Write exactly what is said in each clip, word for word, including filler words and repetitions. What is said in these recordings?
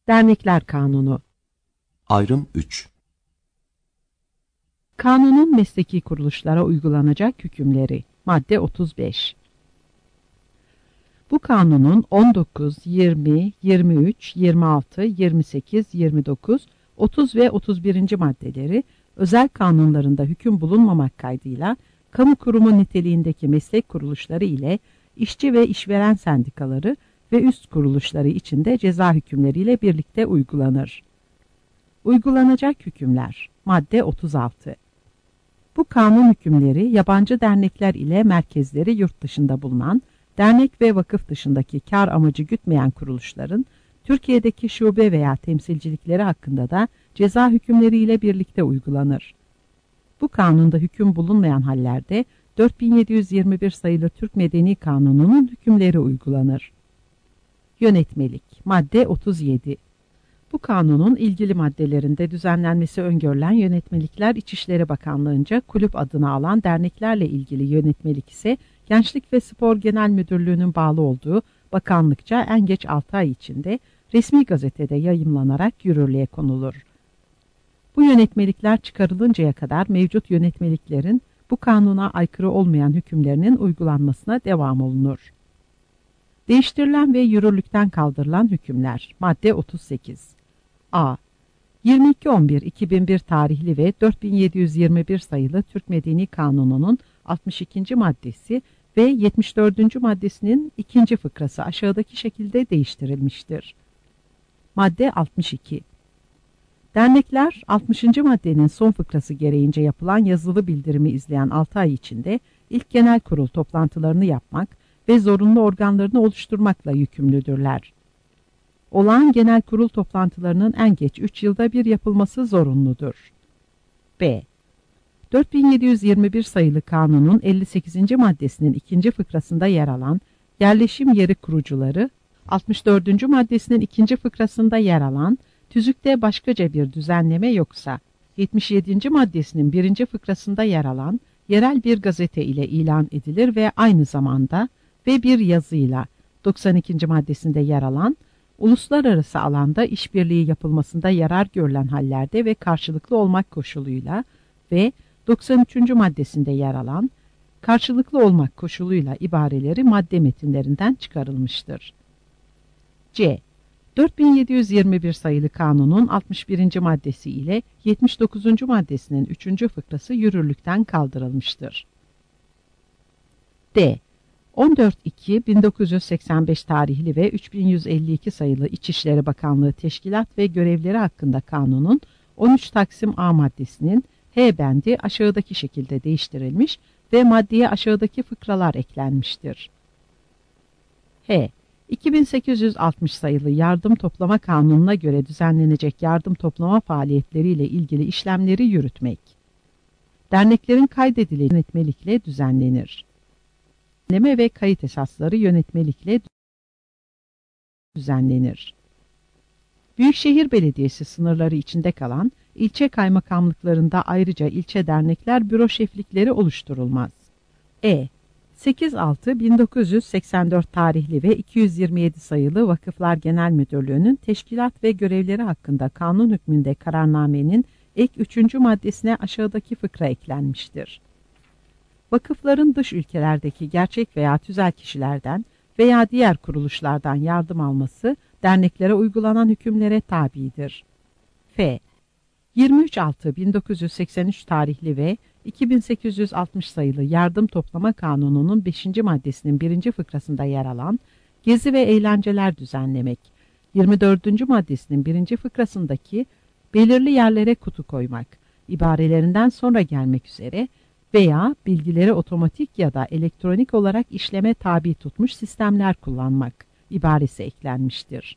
Dernekler Kanunu. Ayrım üç. Kanunun mesleki kuruluşlara uygulanacak hükümleri. Madde otuz beş. Bu kanunun on dokuz, yirmi, yirmi üç, yirmi altı, yirmi sekiz, yirmi dokuz, otuz ve otuz birinci maddeleri özel kanunlarında hüküm bulunmamak kaydıyla kamu kurumu niteliğindeki meslek kuruluşları ile işçi ve işveren sendikaları ve üst kuruluşları içinde ceza hükümleriyle birlikte uygulanır. Uygulanacak hükümler. Madde otuz altı. Bu kanun hükümleri yabancı dernekler ile merkezleri yurt dışında bulunan dernek ve vakıf dışındaki kar amacı gütmeyen kuruluşların Türkiye'deki şube veya temsilcilikleri hakkında da ceza hükümleriyle birlikte uygulanır. Bu kanunda hüküm bulunmayan hallerde dört bin yedi yüz yirmi bir sayılı Türk Medeni Kanunu'nun hükümleri uygulanır. Yönetmelik. Madde otuz yedi. Bu kanunun ilgili maddelerinde düzenlenmesi öngörülen yönetmelikler İçişleri Bakanlığı'nca kulüp adını alan derneklerle ilgili yönetmelik ise Gençlik ve Spor Genel Müdürlüğü'nün bağlı olduğu bakanlıkça en geç altı ay içinde resmi gazetede yayımlanarak yürürlüğe konulur. Bu yönetmelikler çıkarılıncaya kadar mevcut yönetmeliklerin bu kanuna aykırı olmayan hükümlerinin uygulanmasına devam olunur. Değiştirilen ve yürürlükten kaldırılan hükümler. Madde otuz sekiz. A. yirmi iki on bir iki bin bir tarihli ve dört bin yedi yüz yirmi bir sayılı Türk Medeni Kanunu'nun altmış ikinci maddesi ve yetmiş dördüncü maddesinin ikinci fıkrası aşağıdaki şekilde değiştirilmiştir. Madde altmış iki. Dernekler altmışıncı maddenin son fıkrası gereğince yapılan yazılı bildirimi izleyen altı ay içinde ilk genel kurul toplantılarını yapmak ve zorunlu organlarını oluşturmakla yükümlüdürler. Olağan genel kurul toplantılarının en geç üç yılda bir yapılması zorunludur. B. dört bin yedi yüz yirmi bir sayılı kanunun elli sekizinci maddesinin ikinci fıkrasında yer alan yerleşim yeri kurucuları, altmış dördüncü maddesinin ikinci fıkrasında yer alan tüzükte başkaca bir düzenleme yoksa, yetmiş yedinci maddesinin birinci fıkrasında yer alan yerel bir gazete ile ilan edilir ve aynı zamanda ve bir yazıyla doksan ikinci maddesinde yer alan uluslararası alanda işbirliği yapılmasında yarar görülen hallerde ve karşılıklı olmak koşuluyla ve doksan üçüncü maddesinde yer alan karşılıklı olmak koşuluyla ibareleri madde metinlerinden çıkarılmıştır. C. dört bin yedi yüz yirmi bir sayılı kanunun altmış birinci maddesi ile yetmiş dokuzuncu maddesinin üçüncü fıkrası yürürlükten kaldırılmıştır. D. on dört iki bin dokuz yüz seksen beş tarihli ve üç bin yüz elli iki sayılı İçişleri Bakanlığı Teşkilat ve Görevleri hakkında kanunun on üç Taksim A maddesinin H bendi aşağıdaki şekilde değiştirilmiş ve maddeye aşağıdaki fıkralar eklenmiştir. H. iki bin sekiz yüz altmış sayılı Yardım Toplama Kanunu'na göre düzenlenecek yardım toplama faaliyetleriyle ilgili işlemleri yürütmek. Derneklerin kaydedildiği yönetmelikle düzenlenir. Düzenleme ve kayıt esasları yönetmelikle düzenlenir. Büyükşehir Belediyesi sınırları içinde kalan ilçe kaymakamlıklarında ayrıca ilçe dernekler büro şeflikleri oluşturulmaz. E. sekiz altı bin dokuz yüz seksen dört tarihli ve iki yüz yirmi yedi sayılı Vakıflar Genel Müdürlüğü'nün teşkilat ve görevleri hakkında kanun hükmünde kararnamenin ek üçüncü maddesine aşağıdaki fıkra eklenmiştir. Vakıfların dış ülkelerdeki gerçek veya tüzel kişilerden veya diğer kuruluşlardan yardım alması derneklere uygulanan hükümlere tabidir. F. yirmi üç altı bin dokuz yüz seksen üç tarihli ve iki bin sekiz yüz altmış sayılı Yardım Toplama Kanunu'nun beşinci maddesinin birinci fıkrasında yer alan gezi ve eğlenceler düzenlemek, yirmi dördüncü maddesinin birinci fıkrasındaki belirli yerlere kutu koymak, ibarelerinden sonra gelmek üzere veya bilgileri otomatik ya da elektronik olarak işleme tabi tutmuş sistemler kullanmak ibaresi eklenmiştir.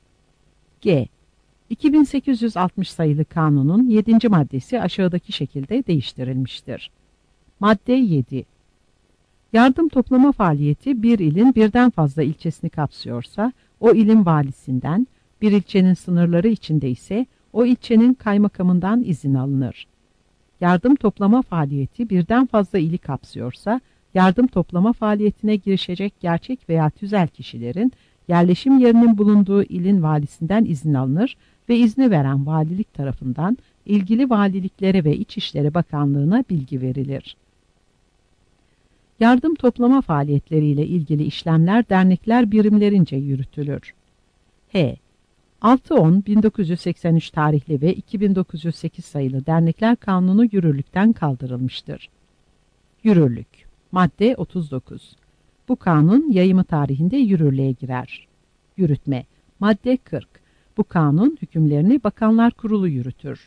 G. iki bin sekiz yüz altmış sayılı kanunun yedinci maddesi aşağıdaki şekilde değiştirilmiştir. Madde yedi. Yardım toplama faaliyeti bir ilin birden fazla ilçesini kapsıyorsa, o ilin valisinden, bir ilçenin sınırları içinde ise o ilçenin kaymakamından izin alınır. Yardım toplama faaliyeti birden fazla ili kapsıyorsa, yardım toplama faaliyetine girişecek gerçek veya tüzel kişilerin yerleşim yerinin bulunduğu ilin valisinden izin alınır ve izni veren valilik tarafından ilgili valiliklere ve İçişleri Bakanlığı'na bilgi verilir. Yardım toplama faaliyetleriyle ilgili işlemler dernekler birimlerince yürütülür. H. altı on bin dokuz yüz seksen üç tarihli ve iki bin dokuz yüz sekiz sayılı Dernekler Kanunu yürürlükten kaldırılmıştır. Yürürlük. Madde otuz dokuz. Bu kanun yayımı tarihinde yürürlüğe girer. Yürütme. Madde kırk. Bu kanun hükümlerini Bakanlar Kurulu yürütür.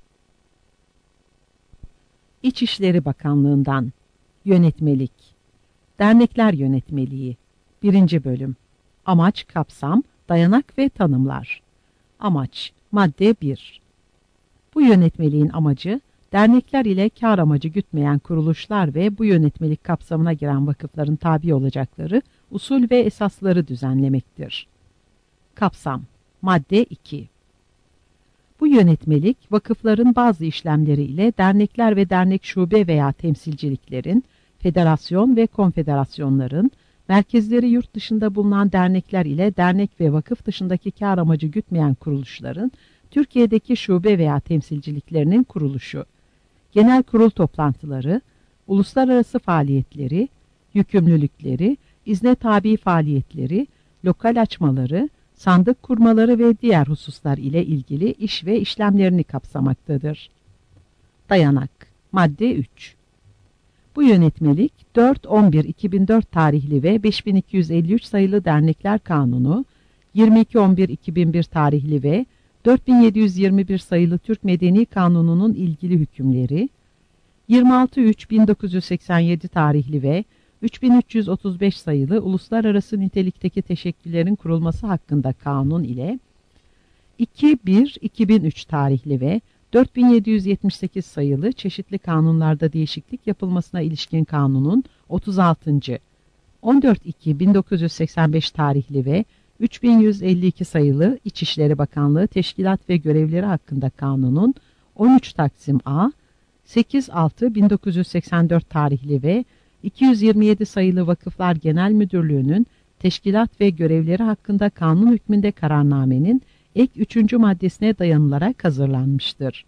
İçişleri Bakanlığından. Yönetmelik. Dernekler Yönetmeliği. birinci Bölüm. Amaç, kapsam, dayanak ve tanımlar. Amaç. Madde bir. Bu yönetmeliğin amacı, dernekler ile kar amacı gütmeyen kuruluşlar ve bu yönetmelik kapsamına giren vakıfların tabi olacakları usul ve esasları düzenlemektir. Kapsam. Madde iki. Bu yönetmelik, vakıfların bazı işlemleri ile dernekler ve dernek şube veya temsilciliklerin, federasyon ve konfederasyonların, merkezleri yurt dışında bulunan dernekler ile dernek ve vakıf dışındaki kar amacı gütmeyen kuruluşların, Türkiye'deki şube veya temsilciliklerinin kuruluşu, genel kurul toplantıları, uluslararası faaliyetleri, yükümlülükleri, izne tabi faaliyetleri, lokal açmaları, sandık kurmaları ve diğer hususlar ile ilgili iş ve işlemlerini kapsamaktadır. Dayanak. Madde üç. Bu yönetmelik dört on bir iki bin dört tarihli ve beş bin iki yüz elli üç sayılı Dernekler Kanunu, yirmi iki on bir iki bin bir tarihli ve dört bin yedi yüz yirmi bir sayılı Türk Medeni Kanunu'nun ilgili hükümleri, yirmi altı üç bin dokuz yüz seksen yedi tarihli ve üç bin üç yüz otuz beş sayılı uluslararası nitelikteki teşekküllerin kurulması hakkında kanun ile iki bir iki bin üç tarihli ve dört bin yedi yüz yetmiş sekiz sayılı çeşitli kanunlarda değişiklik yapılmasına ilişkin kanunun otuz altıncı on dört iki bin dokuz yüz seksen beş tarihli ve üç bin yüz elli iki sayılı İçişleri Bakanlığı Teşkilat ve Görevleri hakkında kanunun on üç Taksim A, sekiz altı bin dokuz yüz seksen dört tarihli ve iki yüz yirmi yedi sayılı Vakıflar Genel Müdürlüğü'nün teşkilat ve görevleri hakkında kanun hükmünde kararnamenin ek üçüncü maddesine dayanılarak hazırlanmıştır.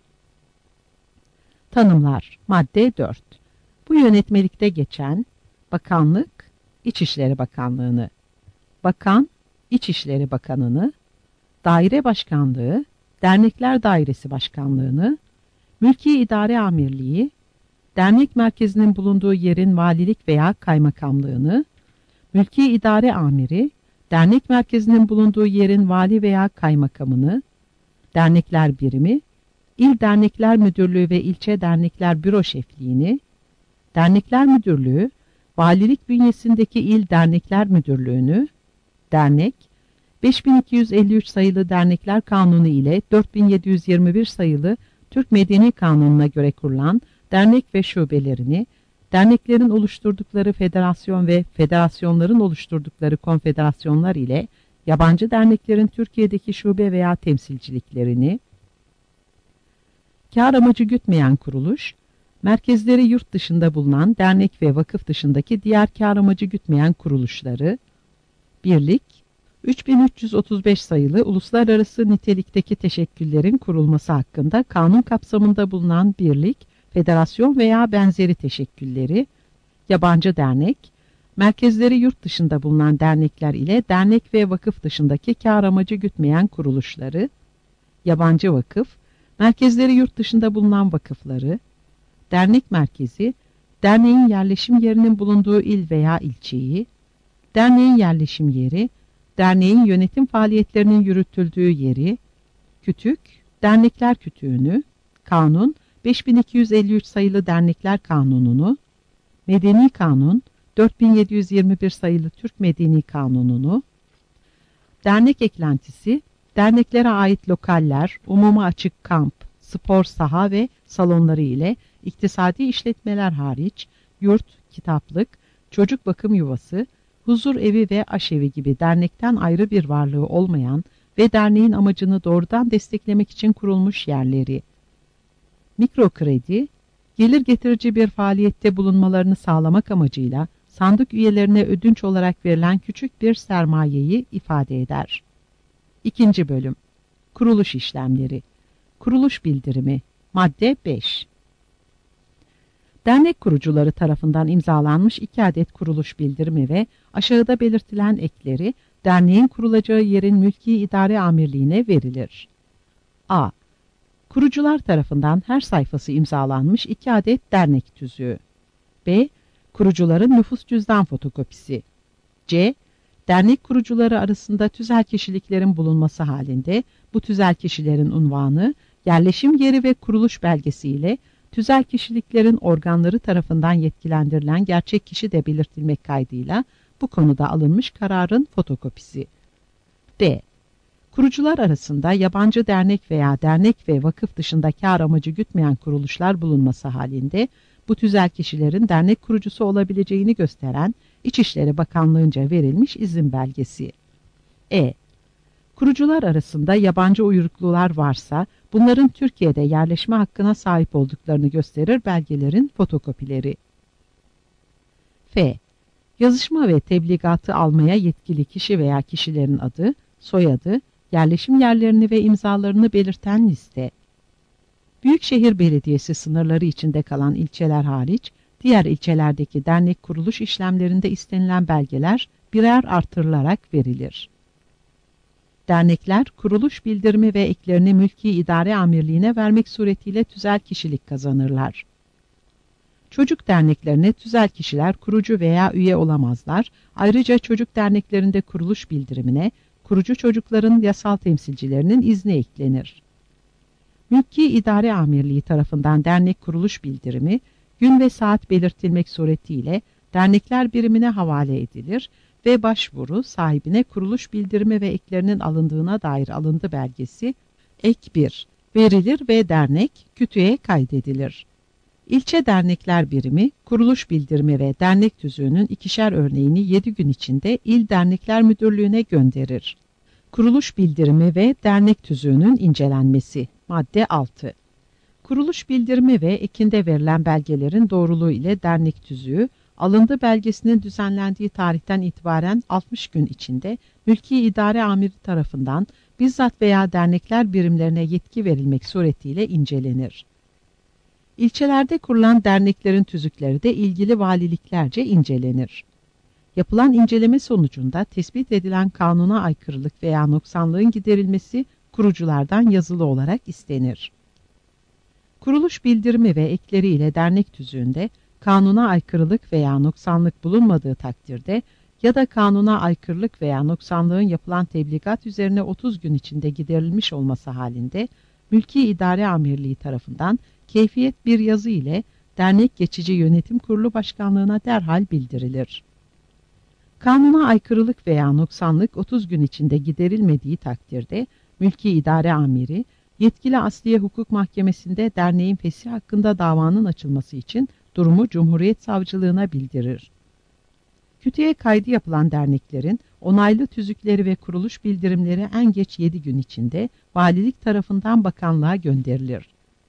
Tanımlar. Madde dört. Bu yönetmelikte geçen bakanlık, İçişleri Bakanlığı'nı, bakan, İçişleri Bakanı'nı, daire başkanlığı, dernekler dairesi başkanlığını, mülki idare amirliği, dernek merkezinin bulunduğu yerin valilik veya kaymakamlığını, mülki idare amiri, dernek merkezinin bulunduğu yerin vali veya kaymakamını, dernekler birimi, il dernekler müdürlüğü ve ilçe dernekler büro şefliğini, dernekler müdürlüğü, valilik bünyesindeki il dernekler müdürlüğünü, dernek, beş bin iki yüz elli üç sayılı Dernekler Kanunu ile dört bin yedi yüz yirmi bir sayılı Türk Medeni Kanunu'na göre kurulan dernek ve şubelerini, derneklerin oluşturdukları federasyon ve federasyonların oluşturdukları konfederasyonlar ile yabancı derneklerin Türkiye'deki şube veya temsilciliklerini, kar amacı gütmeyen kuruluş, merkezleri yurt dışında bulunan dernek ve vakıf dışındaki diğer kar amacı gütmeyen kuruluşları, birlik, üç bin üç yüz otuz beş sayılı uluslararası nitelikteki teşekküllerin kurulması hakkında kanun kapsamında bulunan birlik, federasyon veya benzeri teşekkülleri, yabancı dernek, merkezleri yurt dışında bulunan dernekler ile dernek ve vakıf dışındaki kar amacı gütmeyen kuruluşları, yabancı vakıf, merkezleri yurt dışında bulunan vakıfları, dernek merkezi, derneğin yerleşim yerinin bulunduğu il veya ilçeyi, derneğin yerleşim yeri, derneğin yönetim faaliyetlerinin yürütüldüğü yeri, kütük, dernekler kütüğünü, kanun, beş bin iki yüz elli üç sayılı Dernekler Kanunu'nu, Medeni Kanun, dört bin yedi yüz yirmi bir sayılı Türk Medeni Kanunu'nu, dernek eklentisi, derneklere ait lokaller, umuma açık kamp, spor saha ve salonları ile iktisadi işletmeler hariç, yurt, kitaplık, çocuk bakım yuvası, huzur evi ve aşevi gibi dernekten ayrı bir varlığı olmayan ve derneğin amacını doğrudan desteklemek için kurulmuş yerleri, mikro kredi, gelir getirici bir faaliyette bulunmalarını sağlamak amacıyla sandık üyelerine ödünç olarak verilen küçük bir sermayeyi ifade eder. İkinci bölüm. Kuruluş işlemleri. Kuruluş bildirimi. Madde beş. Dernek kurucuları tarafından imzalanmış iki adet kuruluş bildirimi ve aşağıda belirtilen ekleri derneğin kurulacağı yerin mülki idare amirliğine verilir. A. Kurucular tarafından her sayfası imzalanmış iki adet dernek tüzüğü. B. Kurucuların nüfus cüzdan fotokopisi. C. Dernek kurucuları arasında tüzel kişiliklerin bulunması halinde bu tüzel kişilerin unvanı, yerleşim yeri ve kuruluş belgesi ile tüzel kişiliklerin organları tarafından yetkilendirilen gerçek kişi de belirtilmek kaydıyla bu konuda alınmış kararın fotokopisi. D. Kurucular arasında yabancı dernek veya dernek ve vakıf dışında kar amacı gütmeyen kuruluşlar bulunması halinde bu tüzel kişilerin dernek kurucusu olabileceğini gösteren İçişleri Bakanlığı'nca verilmiş izin belgesi. E. Kurucular arasında yabancı uyruklular varsa bunların Türkiye'de yerleşme hakkına sahip olduklarını gösterir belgelerin fotokopileri. F. Yazışma ve tebligatı almaya yetkili kişi veya kişilerin adı, soyadı, yerleşim yerlerini ve imzalarını belirten liste. Büyükşehir Belediyesi sınırları içinde kalan ilçeler hariç, diğer ilçelerdeki dernek kuruluş işlemlerinde istenilen belgeler birer artırılarak verilir. Dernekler, kuruluş bildirimi ve eklerini mülki idare amirliğine vermek suretiyle tüzel kişilik kazanırlar. Çocuk derneklerine tüzel kişiler kurucu veya üye olamazlar. Ayrıca çocuk derneklerinde kuruluş bildirimine, kurucu çocukların yasal temsilcilerinin izni eklenir. Mülki İdare Amirliği tarafından dernek kuruluş bildirimi, gün ve saat belirtilmek suretiyle dernekler birimine havale edilir ve başvuru sahibine kuruluş bildirimi ve eklerinin alındığına dair alıntı belgesi ek bir verilir ve dernek kütüğe kaydedilir. İlçe dernekler birimi kuruluş bildirimi ve dernek tüzüğünün ikişer örneğini yedi gün içinde İl Dernekler Müdürlüğü'ne gönderir. Kuruluş bildirimi ve dernek tüzüğünün incelenmesi. Madde altı. Kuruluş bildirimi ve ekinde verilen belgelerin doğruluğu ile dernek tüzüğü, alındı belgesinin düzenlendiği tarihten itibaren altmış gün içinde mülki idare amiri tarafından bizzat veya dernekler birimlerine yetki verilmek suretiyle incelenir. İlçelerde kurulan derneklerin tüzükleri de ilgili valiliklerce incelenir. Yapılan inceleme sonucunda tespit edilen kanuna aykırılık veya noksanlığın giderilmesi kuruculardan yazılı olarak istenir. Kuruluş bildirimi ve ekleri ile dernek tüzüğünde kanuna aykırılık veya noksanlık bulunmadığı takdirde ya da kanuna aykırılık veya noksanlığın yapılan tebligat üzerine otuz gün içinde giderilmiş olması halinde Mülki İdare Amirliği tarafından keyfiyet bir yazı ile dernek geçici yönetim kurulu başkanlığına derhal bildirilir. Kanuna aykırılık veya noksanlık otuz gün içinde giderilmediği takdirde Mülki İdare Amiri, yetkili Asliye Hukuk Mahkemesi'nde derneğin fesih hakkında davanın açılması için durumu Cumhuriyet Savcılığına bildirir. Kütüğe kaydı yapılan derneklerin onaylı tüzükleri ve kuruluş bildirimleri en geç yedi gün içinde valilik tarafından bakanlığa gönderilir.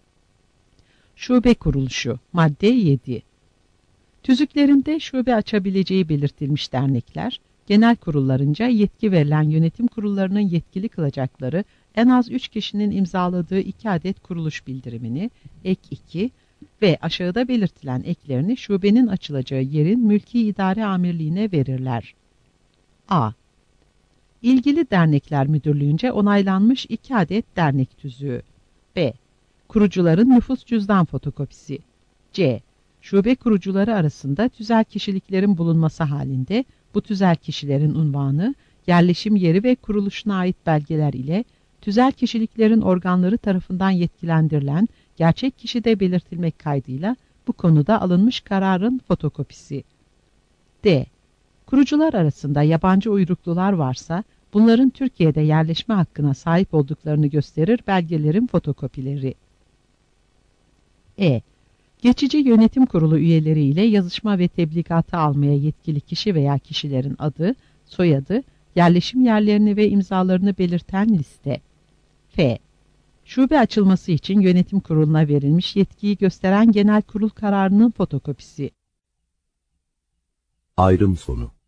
Şube kuruluşu. Madde yedi. Tüzüklerinde şube açabileceği belirtilmiş dernekler, genel kurullarınca yetki verilen yönetim kurullarının yetkili kılacakları en az üç kişinin imzaladığı iki adet kuruluş bildirimini, ek iki ve aşağıda belirtilen eklerini şubenin açılacağı yerin mülki idare amirliğine verirler. A. İlgili Dernekler Müdürlüğü'nce onaylanmış iki adet dernek tüzüğü. B. Kurucuların nüfus cüzdan fotokopisi. C. Şube kurucuları arasında tüzel kişiliklerin bulunması halinde bu tüzel kişilerin unvanı, yerleşim yeri ve kuruluşuna ait belgeler ile tüzel kişiliklerin organları tarafından yetkilendirilen gerçek kişi de belirtilmek kaydıyla bu konuda alınmış kararın fotokopisi. D. Kurucular arasında yabancı uyruklular varsa bunların Türkiye'de yerleşme hakkına sahip olduklarını gösterir belgelerin fotokopileri. E. Geçici yönetim kurulu üyeleri ile yazışma ve tebligatı almaya yetkili kişi veya kişilerin adı, soyadı, yerleşim yerlerini ve imzalarını belirten liste. F. Şube açılması için yönetim kuruluna verilmiş yetkiyi gösteren genel kurul kararının fotokopisi. Ayrım sonu.